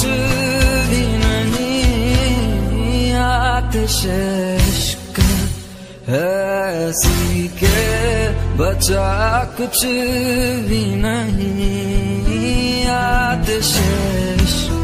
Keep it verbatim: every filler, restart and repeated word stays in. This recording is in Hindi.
भी नहीं, आतिश इश्क ऐसी के बचा कुछ भी नहीं, आतिश इश्क